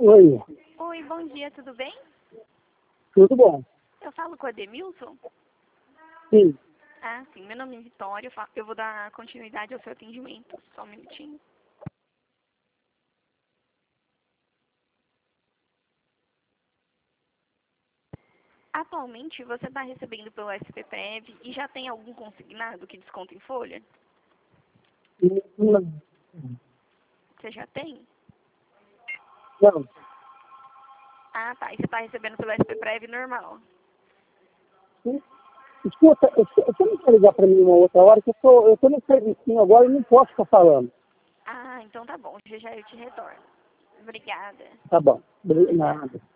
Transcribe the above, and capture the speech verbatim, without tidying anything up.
Oi, Oi, bom dia, tudo bem? tudo bom? Eu falo com a Demilson? Sim, Ah, sim, meu nome é Vitória, eu fa- eu vou dar continuidade ao seu atendimento, só um minutinho. Atualmente, você está recebendo pelo S P Prev e já tem algum consignado que desconta em folha? não, Você já tem? não, Ah, tá, e você está recebendo pelo S P Prev normal? sim. Escuta, você você não quer ligar para mim uma outra hora, que eu tô, eu tô no serviço agora e não posso ficar falando. Ah, então tá bom, já já eu te retorno. Obrigada. Tá bom, Tchau. nada.